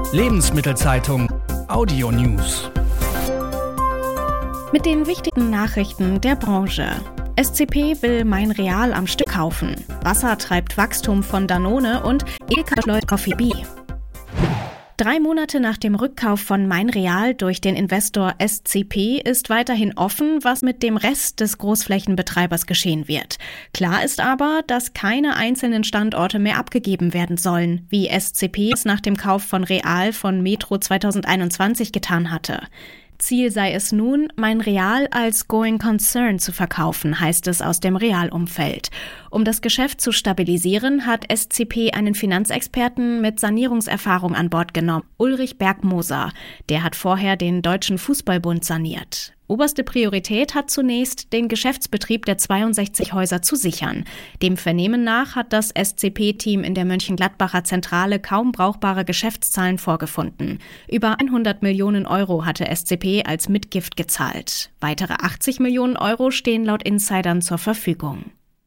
Lebensmittelzeitung Audio News. Mit den wichtigen Nachrichten der Branche. SCP will Mein Real am Stück kaufen. Wasser treibt Wachstum von Danone und Edeka schleudert Coffee Bee. 3 Monate nach dem Rückkauf von Mein Real durch den Investor SCP ist weiterhin offen, was mit dem Rest des Großflächenbetreibers geschehen wird. Klar ist aber, dass keine einzelnen Standorte mehr abgegeben werden sollen, wie SCP es nach dem Kauf von Real von Metro 2021 getan hatte. Ziel sei es nun, Mein Real als Going Concern zu verkaufen, heißt es aus dem Real-Umfeld. Um das Geschäft zu stabilisieren, hat SCP einen Finanzexperten mit Sanierungserfahrung an Bord genommen, Ulrich Bergmoser. Der hat vorher den Deutschen Fußballbund saniert. Oberste Priorität hat zunächst, den Geschäftsbetrieb der 62 Häuser zu sichern. Dem Vernehmen nach hat das SCP-Team in der Mönchengladbacher Zentrale kaum brauchbare Geschäftszahlen vorgefunden. Über 100 Millionen Euro hatte SCP als Mitgift gezahlt. Weitere 80 Millionen Euro stehen laut Insidern zur Verfügung.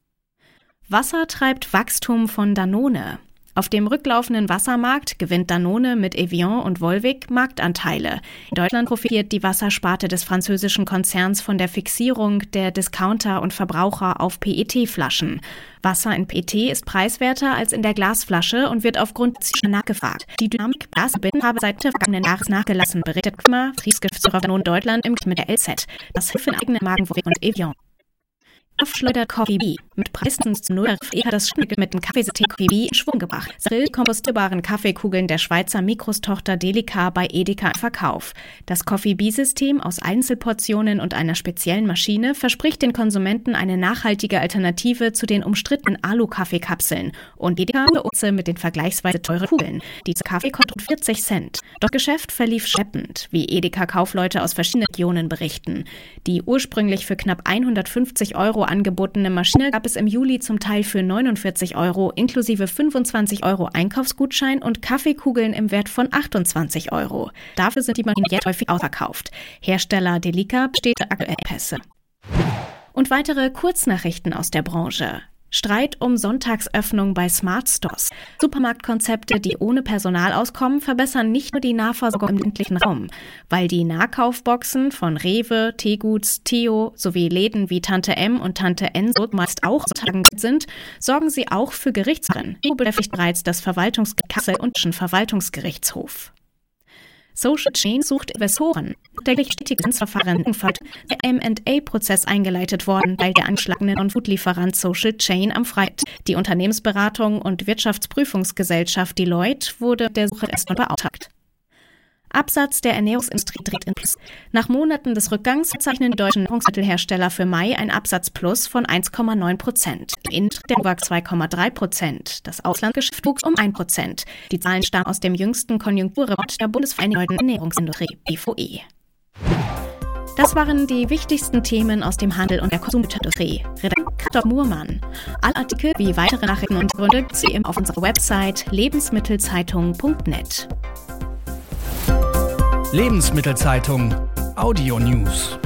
Wasser treibt Wachstum von Danone. Auf dem rücklaufenden Wassermarkt gewinnt Danone mit Evian und Volvic Marktanteile. In Deutschland profitiert die Wassersparte des französischen Konzerns von der Fixierung der Discounter und Verbraucher auf PET-Flaschen. Wasser in PET ist preiswerter als in der Glasflasche und wird aufgrund nachgefragt. Die Dynamik Glasbitten habe seit vergangenen Jahres nachgelassen, berichtet Kümmer, Geschäftsführer Danone Deutschland im mit der LZ. Das hilft in eigenen Marken Volvic und Evian. Schleudert Coffee Bee. Mit Preisen zu 0 hat das Schnickel mit dem Kaffeesystem Coffee Bee in Schwung gebracht. Kompostierbaren Kaffeekugeln der Schweizer Mikrostochter Delica bei Edeka im Verkauf. Das Coffee Bee-System aus Einzelportionen und einer speziellen Maschine verspricht den Konsumenten eine nachhaltige Alternative zu den umstrittenen Alu-Kaffeekapseln und Edeka mit den vergleichsweise teuren Kugeln. Die Kaffee kostet 40 Cent. Doch Geschäft verlief schleppend, wie Edeka-Kaufleute aus verschiedenen Regionen berichten. Die ursprünglich für knapp 150 Euro angebotene Maschine gab es im Juli zum Teil für 49 Euro inklusive 25 Euro Einkaufsgutschein und Kaffeekugeln im Wert von 28 Euro. Dafür sind die Maschinen jetzt häufig ausverkauft. Hersteller Delica besteht aktuell Pässe. Und weitere Kurznachrichten aus der Branche. Streit um Sonntagsöffnung bei Smart Stores. Supermarktkonzepte, die ohne Personal auskommen, verbessern nicht nur die Nahversorgung im ländlichen Raum. Weil die Nahkaufboxen von Rewe, Teguts, Theo sowie Läden wie Tante M und Tante N meist auch Tagen sind, sorgen sie auch für Gerichtsverfahren. So beschäftigt bereits das Verwaltungsgericht Kassel und den Verwaltungsgerichtshof. Social Chain sucht Investoren. Der Gerichtsverfahren der M&A-Prozess eingeleitet worden, weil der angeschlagene Non-Food-Lieferant Social Chain am Freitag. Die Unternehmensberatung und Wirtschaftsprüfungsgesellschaft Deloitte wurde der Suche erstmal beauftragt. Absatz der Ernährungsindustrie dreht in Plus. Nach Monaten des Rückgangs zeichnen die deutschen Nahrungsmittelhersteller für Mai ein Absatzplus von 1,9%. Im der WAG 2,3%. Das Auslandsgeschäft wuchs um 1%. Die Zahlen stammen aus dem jüngsten Konjunkturreport der Bundesvereinigung Ernährungsindustrie, BVE. Das waren die wichtigsten Themen aus dem Handel und der Konsumgüterindustrie. Redakteur Muhrmann. Alle Artikel wie weitere Nachrichten und Gründe gibt es auf unserer Website lebensmittelzeitung.net. Lebensmittelzeitung Audio News.